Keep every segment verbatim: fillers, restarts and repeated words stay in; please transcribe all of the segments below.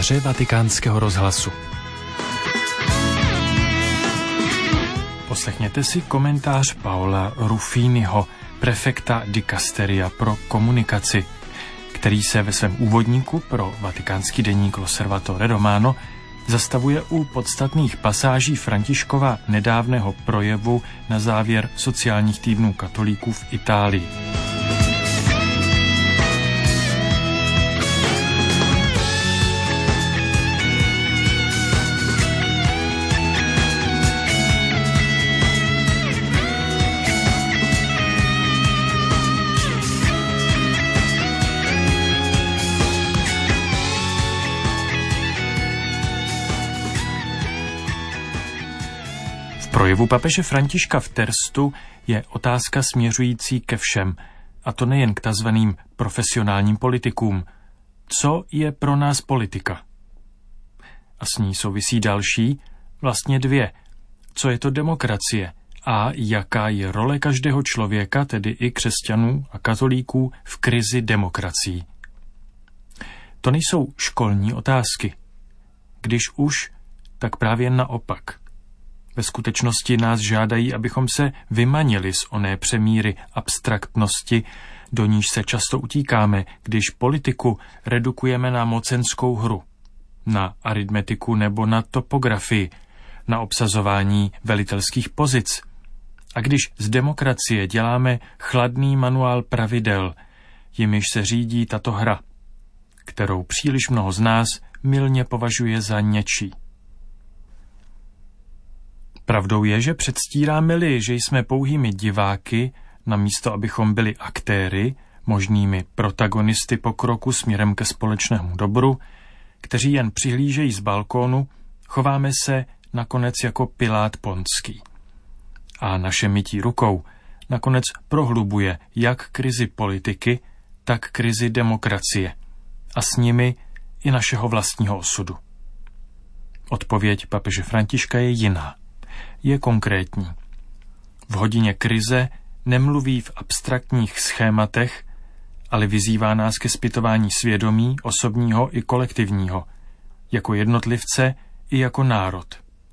komentáře Vatikánského rozhlasu. Poslechněte si komentář Paola Ruffiniho, prefekta Dicasteria pro komunikaci, který se ve svém úvodníku pro vatikánský deník L'Osservatore Romano zastavuje u podstatných pasáží Františkova nedávného projevu na závěr sociálních týdnů katolíků v Itálii. V projevu papeže Františka v Terstu je otázka směřující ke všem, a to nejen k takzvaným profesionálním politikům. Co je pro nás politika? A s ní souvisí další, vlastně dvě. Co je to demokracie a jaká je role každého člověka, tedy i křesťanů a katolíků, v krizi demokracií? To nejsou školní otázky. Když už, tak právě naopak. Ve skutečnosti nás žádají, abychom se vymanili z oné přemíry abstraktnosti, do níž se často utíkáme, když politiku redukujeme na mocenskou hru, na aritmetiku nebo na topografii, na obsazování velitelských pozic. A když z demokracie děláme chladný manuál pravidel, jimiž se řídí tato hra, kterou příliš mnoho z nás mylně považuje za něčí. Pravdou je, že předstíráme-li, že jsme pouhými diváky, namísto abychom byli aktéry, možnými protagonisty pokroku směrem ke společnému dobru, kteří jen přihlížejí z balkónu, chováme se nakonec jako Pilát Pontský. A naše mytí rukou nakonec prohlubuje jak krizi politiky, tak krizi demokracie a s nimi i našeho vlastního osudu. Odpověď papeže Františka je jiná. Je konkrétní. V hodině krize nemluví v abstraktních schématech, ale vyzývá nás ke zpytování svědomí, osobního i kolektivního, jako jednotlivce i jako národ.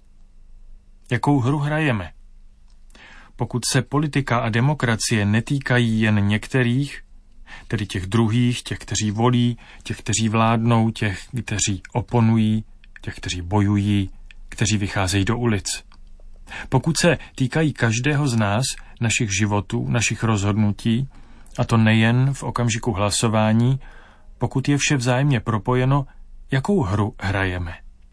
Jakou hru hrajeme? Pokud se politika a demokracie netýkají jen některých, tedy těch druhých, těch, kteří volí, těch, kteří vládnou, těch, kteří oponují, těch, kteří bojují, kteří vycházejí do ulic. Pokud se týkají každého z nás, našich životů, našich rozhodnutí, a to nejen v okamžiku hlasování, pokud je vše vzájemně propojeno, jakou hru hrajeme?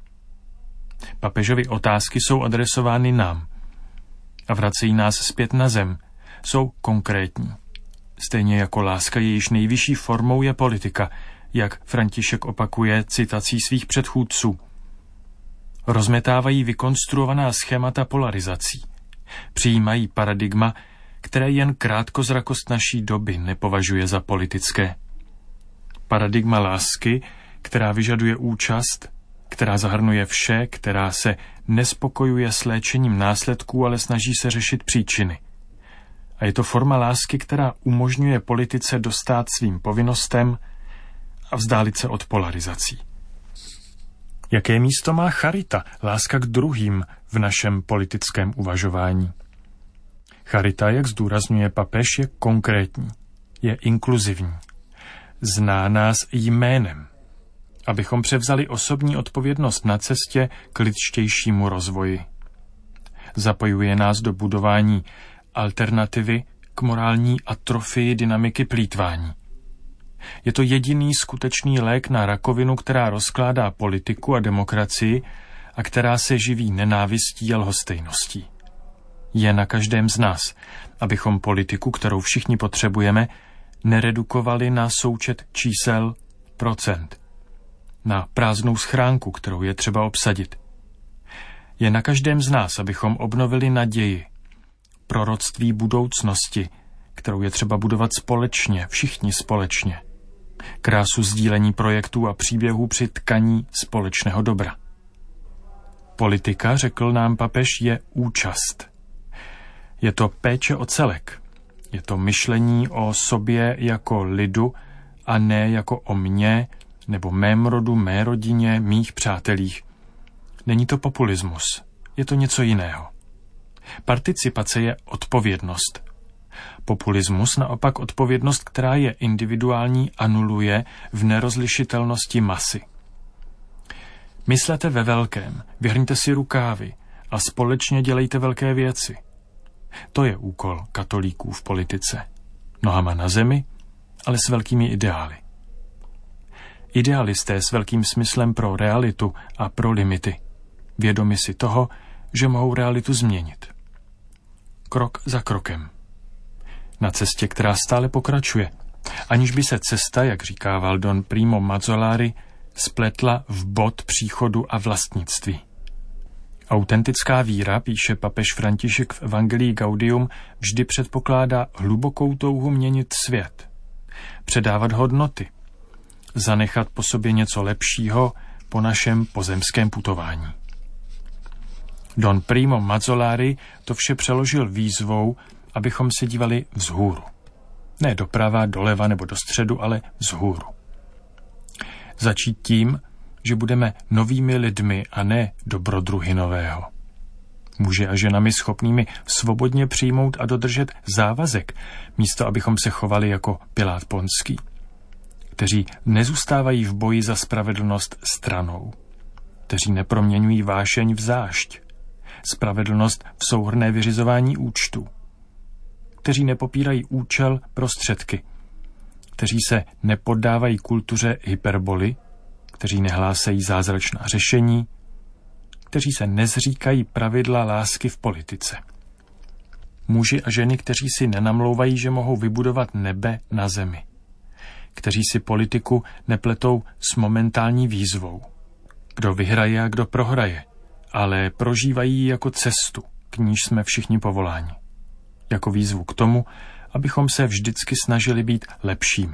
Papežovy otázky jsou adresovány nám a vracejí nás zpět na zem. Jsou konkrétní. Stejně jako láska, jejíž nejvyšší formou je politika, jak František opakuje citací svých předchůdců. Rozmetávají vykonstruovaná schémata polarizací. Přijímají paradigma, které jen krátkozrakost naší doby nepovažuje za politické. Paradigma lásky, která vyžaduje účast, která zahrnuje vše, která se nespokojuje s léčením následků, ale snaží se řešit příčiny. A je to forma lásky, která umožňuje politice dostát svým povinnostem a vzdálit se od polarizací. Jaké místo má charita, láska k druhým, v našem politickém uvažování? Charita, jak zdůrazňuje papež, je konkrétní, je inkluzivní. Zná nás jménem, abychom převzali osobní odpovědnost na cestě k lidštějšímu rozvoji. Zapojuje nás do budování alternativy k morální atrofii dynamiky plýtvání. Je to jediný skutečný lék na rakovinu, která rozkládá politiku a demokracii a která se živí nenávistí a lhostejností. Je na každém z nás, abychom politiku, kterou všichni potřebujeme, neredukovali na součet čísel, procent, na prázdnou schránku, kterou je třeba obsadit. Je na každém z nás, abychom obnovili naději, proroctví budoucnosti, kterou je třeba budovat společně, všichni společně. Krásu sdílení projektů a příběhů při tkaní společného dobra. Politika, řekl nám papež, je účast. Je to péče o celek. Je to myšlení o sobě jako lidu a ne jako o mně, nebo mém rodu, mé rodině, mých přátelích. Není to populismus, je to něco jiného. Participace je odpovědnost. Populismus naopak odpovědnost, která je individuální, anuluje v nerozlišitelnosti masy. Myslete ve velkém, vyhrňte si rukávy a společně dělejte velké věci. To je úkol katolíků v politice. Nohama na zemi, ale s velkými ideály. Idealisté s velkým smyslem pro realitu a pro limity. Vědomi si toho, že mohou realitu změnit. Krok za krokem. Na cestě, která stále pokračuje, aniž by se cesta, jak říkával Don Primo Mazzolari, spletla v bod příchodu a vlastnictví. Autentická víra, píše papež František v Evangelii Gaudium, vždy předpokládá hlubokou touhu měnit svět, předávat hodnoty, zanechat po sobě něco lepšího po našem pozemském putování. Don Primo Mazzolari to vše přeložil výzvou, abychom se dívali vzhůru. Ne doprava, doleva nebo do středu, ale vzhůru. Začít tím, že budeme novými lidmi a ne dobrodruhy nového. Muži a ženami schopnými svobodně přijmout a dodržet závazek, místo abychom se chovali jako Pilát Ponský, kteří nezůstávají v boji za spravedlnost stranou, kteří neproměňují vášeň v zášť, spravedlnost v souhrnné vyřizování účtu, kteří nepopírají účel prostředky, kteří se nepoddávají kultuře hyperboly, kteří nehlásají zázračná řešení, kteří se nezříkají pravidla lásky v politice. Muži a ženy, kteří si nenamlouvají, že mohou vybudovat nebe na zemi, kteří si politiku nepletou s momentální výzvou. Kdo vyhraje a kdo prohraje, ale prožívají ji jako cestu, k níž jsme všichni povoláni. Jako výzvu k tomu, abychom se vždycky snažili být lepšími.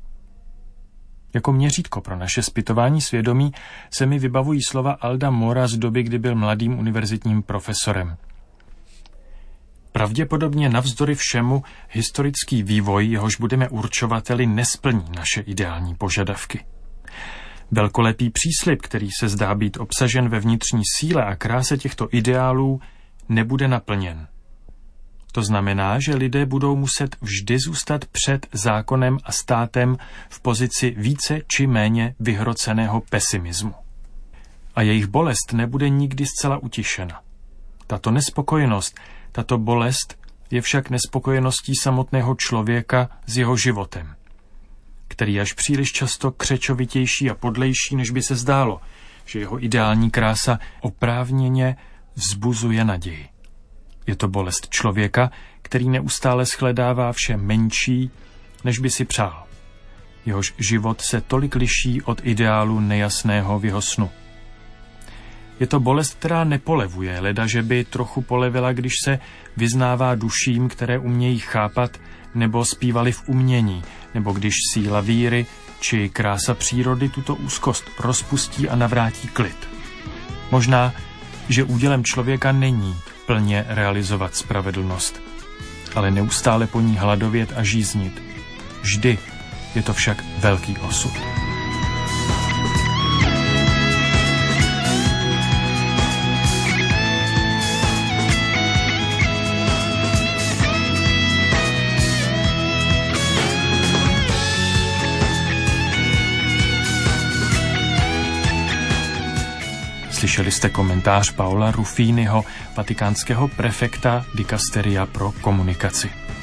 Jako měřítko pro naše zpytování svědomí se mi vybavují slova Alda Mora z doby, kdy byl mladým univerzitním profesorem. Pravděpodobně navzdory všemu historický vývoj, jehož budeme určovateli, nesplní naše ideální požadavky. Velkolepý příslib, který se zdá být obsažen ve vnitřní síle a kráse těchto ideálů, nebude naplněn. To znamená, že lidé budou muset vždy zůstat před zákonem a státem v pozici více či méně vyhroceného pesimismu. A jejich bolest nebude nikdy zcela utišena. Tato nespokojenost, tato bolest je však nespokojeností samotného člověka s jeho životem, který je až příliš často křečovitější a podlejší, než by se zdálo, že jeho ideální krása oprávněně vzbuzuje naději. Je to bolest člověka, který neustále shledává vše menší, než by si přál. Jehož život se tolik liší od ideálu nejasného v jeho snu. Je to bolest, která nepolevuje, leda že by trochu polevila, když se vyznává duším, které umějí chápat nebo zpívali v umění, nebo když síla víry či krása přírody tuto úzkost rozpustí a navrátí klid. Možná, že údělem člověka není plně realizovat spravedlnost, ale neustále po ní hladovět a žíznit. Vždy je to však velký osud. Slyšeli jste komentář Paola Ruffiniho, vatikánského prefekta dikasteria pro komunikaci.